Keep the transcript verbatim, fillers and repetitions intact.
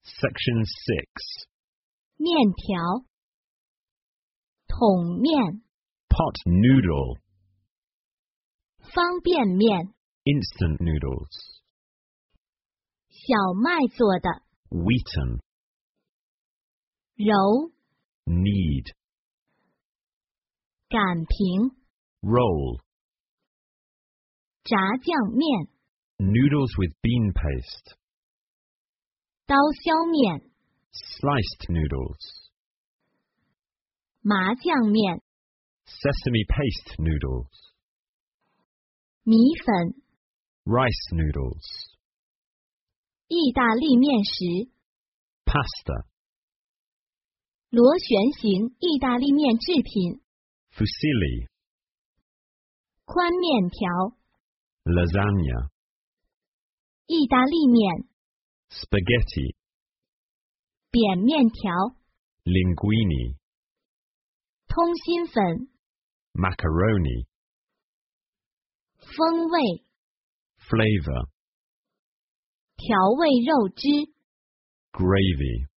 Section six. 面条，桶面， Pot noodle. 方便面， Instant noodles. 小麦做的， Wheaten. 揉， Knead. 擀平， Roll. 炸酱面， Noodles with bean paste. 刀削面， Sliced noodles. 麻酱面， Sesame paste noodles. 米粉， Rice noodles. 意大利面食， Pasta. 螺旋形意大利面制品， Fusilli. 宽面条， Lasagna. 意大利面， Spaghetti. 扁面条， Linguine. 通心粉， Macaroni. 风味， Flavor. 调味肉汁。 Gravy.